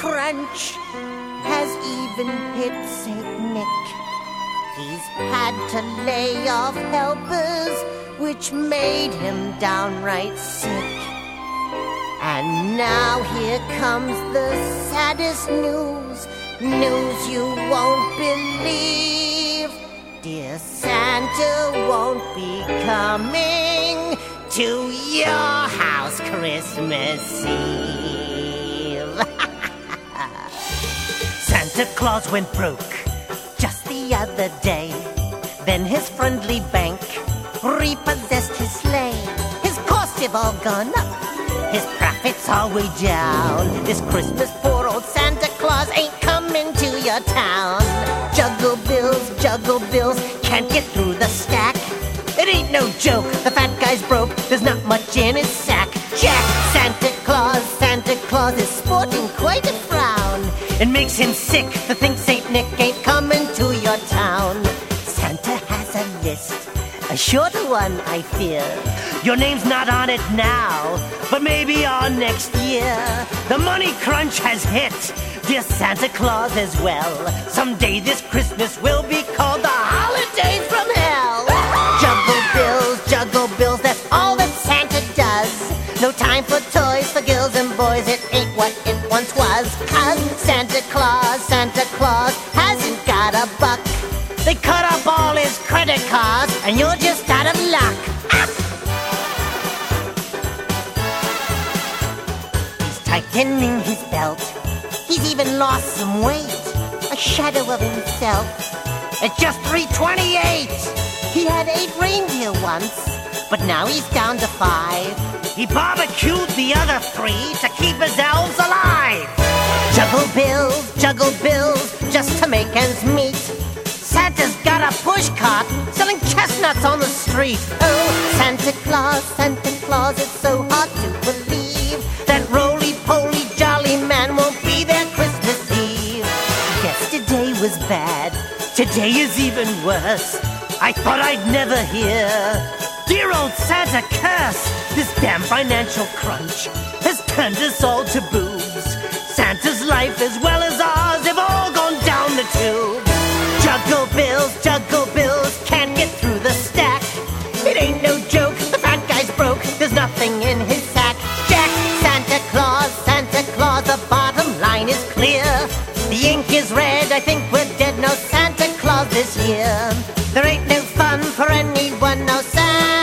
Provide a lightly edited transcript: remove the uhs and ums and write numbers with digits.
crunch has even hit St. Nick. He's had to lay off helpers, which made him downright sick. And now here comes the saddest news, news you won't believe. Dear Santa won't be coming to your house Christmas Eve. Santa Claus went broke just the other day. Then his friendly bank repossessed his sleigh. His costs have all gone up, his profits are way down. This Christmas poor old Santa Claus ain't coming to your town. Juggle bills, can't get through the stack. It ain't no joke, the fat guy's broke, there's not much in his sack. Jack, Santa Claus is sporting quite a frown. It makes him sick to think St. Nick ain't coming to your town. Santa has a list, a shorter one, I fear. Your name's not on it now, but maybe on next year. The money crunch has hit, dear Santa Claus as well. Someday this Christmas will be called the holidays from hell. Juggle bills, that's all that Santa does. No time for toys for girls and boys, it ain't what it once was. 'Cause Santa Claus hasn't got a buck. They cut up all his credit cards and you're just out of luck. He's tightening his belt, he's even lost some weight, a shadow of himself. At just 328, he had 8 reindeer once, but now he's down to 5. He barbecued the other 3 to keep his elves alive. Juggle bills, just to make ends meet. Santa's got a push cart selling chestnuts on the street. Oh, Santa Claus, it's so hard to believe that roly-poly jolly man won't be there Christmas Eve. Yesterday was bad, today is even worse. I thought I'd never hear dear old Santa curse. This damn financial crunch has turned us all to boobs. Santa's life as well as ours have all gone down the tube. Juggle bills, can't get through the stack. It ain't no joke, the fat guy's broke, there's nothing in his sack. Jack, Santa Claus, the bottom line is clear. The ink is red, I think we're dead, no Santa Claus this year. There ain't no fun for anyone, no Santa